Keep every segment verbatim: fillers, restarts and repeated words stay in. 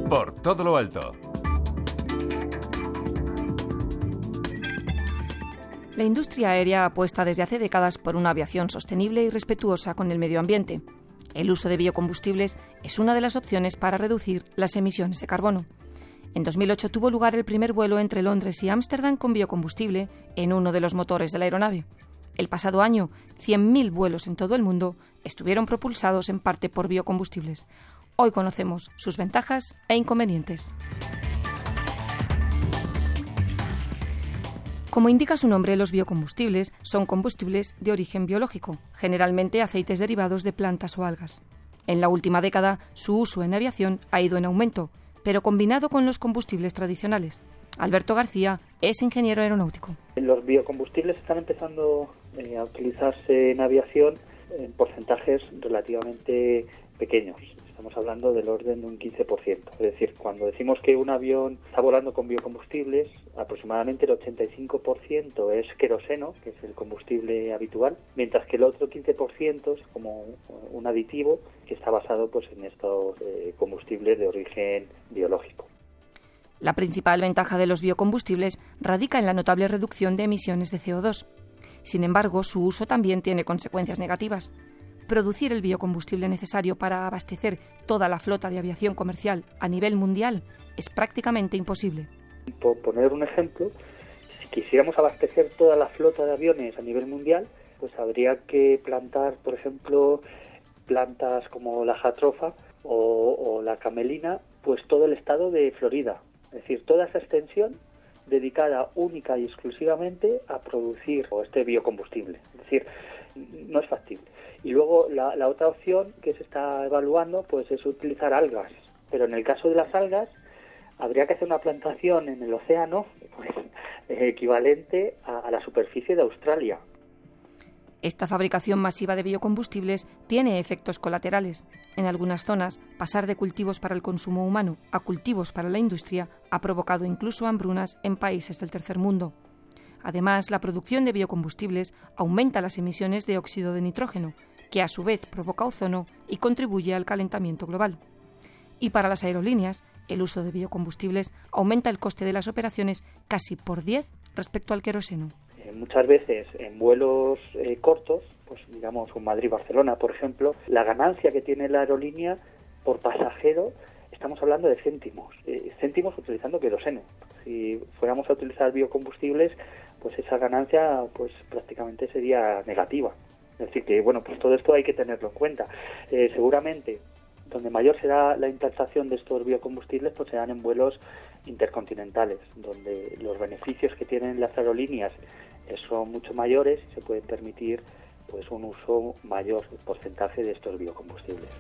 Por todo lo alto. La industria aérea apuesta desde hace décadas por una aviación sostenible y respetuosa con el medio ambiente. El uso de biocombustibles es una de las opciones para reducir las emisiones de carbono. En dos mil ocho tuvo lugar el primer vuelo entre Londres y Ámsterdam con biocombustible en uno de los motores de la aeronave. El pasado año, cien mil vuelos en todo el mundo estuvieron propulsados en parte por biocombustibles. Hoy conocemos sus ventajas e inconvenientes. Como indica su nombre, los biocombustibles son combustibles de origen biológico, generalmente aceites derivados de plantas o algas. En la última década, su uso en aviación ha ido en aumento, pero combinado con los combustibles tradicionales. Alberto García es ingeniero aeronáutico. Los biocombustibles están empezando eh, a utilizarse en aviación en porcentajes relativamente pequeños. Estamos hablando del orden de un quince por ciento. Es decir, cuando decimos que un avión está volando con biocombustibles, aproximadamente el ochenta y cinco por ciento es queroseno, que es el combustible habitual, mientras que el otro quince por ciento es como un aditivo que está basado pues, en estos eh, combustibles de origen biológico. La principal ventaja de los biocombustibles radica en la notable reducción de emisiones de C O dos. Sin embargo, su uso también tiene consecuencias negativas. Producir el biocombustible necesario para abastecer toda la flota de aviación comercial a nivel mundial es prácticamente imposible. Por poner un ejemplo, si quisiéramos abastecer toda la flota de aviones a nivel mundial, pues habría que plantar, por ejemplo, plantas como la jatrofa o, o la camelina, pues todo el estado de Florida. Es decir, toda esa extensión dedicada única y exclusivamente a producir este biocombustible. Es decir, no es factible. Y luego la, la otra opción que se está evaluando pues es utilizar algas. Pero en el caso de las algas habría que hacer una plantación en el océano pues, equivalente a, a la superficie de Australia. Esta fabricación masiva de biocombustibles tiene efectos colaterales. En algunas zonas, pasar de cultivos para el consumo humano a cultivos para la industria ha provocado incluso hambrunas en países del tercer mundo. Además, la producción de biocombustibles aumenta las emisiones de óxido de nitrógeno, que a su vez provoca ozono y contribuye al calentamiento global. Y para las aerolíneas, el uso de biocombustibles aumenta el coste de las operaciones casi por diez respecto al queroseno. Eh, muchas veces en vuelos eh, cortos, pues digamos un Madrid-Barcelona, por ejemplo, la ganancia que tiene la aerolínea por pasajero, estamos hablando de céntimos, eh, céntimos utilizando queroseno. Si fuéramos a utilizar biocombustibles, pues esa ganancia pues prácticamente sería negativa. Es decir que, bueno, pues todo esto hay que tenerlo en cuenta. Eh, seguramente, donde mayor será la implantación de estos biocombustibles, pues serán en vuelos intercontinentales, donde los beneficios que tienen las aerolíneas eh, son mucho mayores y se puede permitir pues un uso mayor porcentaje de estos biocombustibles.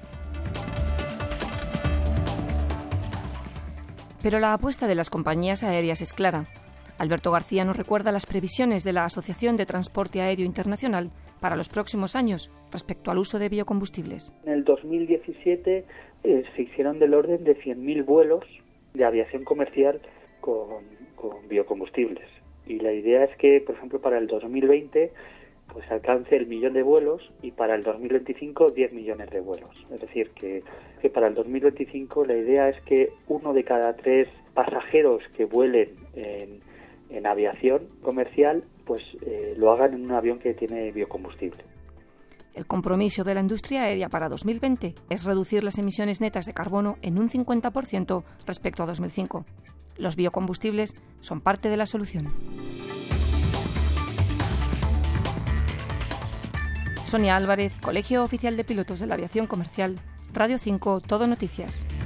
Pero la apuesta de las compañías aéreas es clara. Alberto García nos recuerda las previsiones de la Asociación de Transporte Aéreo Internacional para los próximos años respecto al uso de biocombustibles. En el dos mil diecisiete eh, se hicieron del orden de cien mil vuelos de aviación comercial con, con biocombustibles. Y la idea es que, por ejemplo, para el dos mil veinte pues alcance el millón de vuelos y para el dos mil veinticinco diez millones de vuelos. Es decir, que, que para el dos mil veinticinco la idea es que uno de cada tres pasajeros que vuelen en, en aviación comercial pues eh, lo hagan en un avión que tiene biocombustible. El compromiso de la industria aérea para dos mil veinte es reducir las emisiones netas de carbono en un cincuenta por ciento respecto a dos mil cinco. Los biocombustibles son parte de la solución. Sonia Álvarez, Colegio Oficial de Pilotos de la Aviación Comercial, Radio cinco, Todo Noticias.